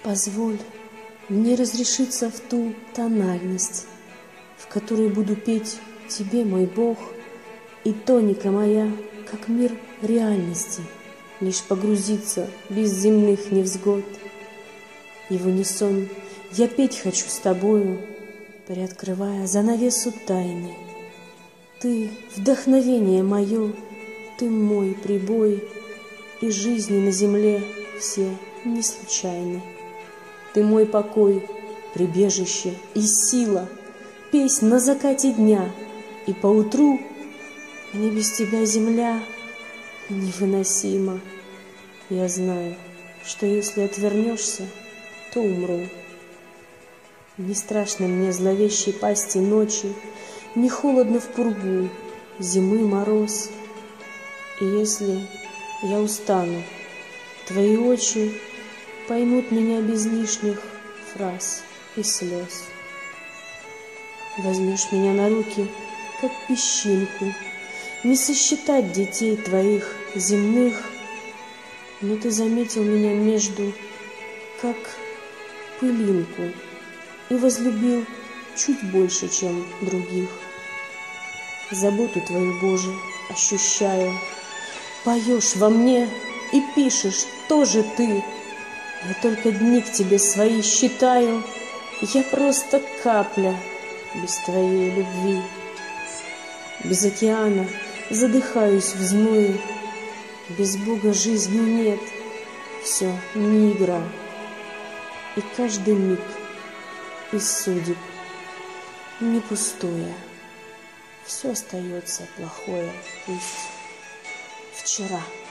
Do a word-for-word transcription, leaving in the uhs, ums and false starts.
Позволь мне разрешиться в ту тональность, в которой буду петь тебе, мой Бог, и тоника моя, как мир реальности, лишь погрузиться без земных невзгод. И в унисон я петь хочу с тобою, приоткрывая занавесу тайны. Ты — вдохновение мое, ты мой прибой, и жизни на земле все не случайны. Ты мой покой, прибежище и сила, песнь на закате дня, и поутру мне без тебя земля невыносима. Я знаю, что если отвернешься, то умру. Не страшно мне зловещей пасти ночи, не холодно в пургу зимы мороз. И если я устану, твои очи поймут меня без лишних фраз и слез. Возьмешь меня на руки, как песчинку, не сосчитать детей твоих земных, но ты заметил меня между, как пылинку, и возлюбил чуть больше, чем других. Заботу твою, Боже, ощущаю, поешь во мне и пишешь тоже ты. Я только дни к тебе свои считаю, я просто капля без твоей любви. Без океана задыхаюсь в зное, без Бога жизни нет, все не игра. И каждый миг из судеб не пустое, все остается плохое, пусть вчера.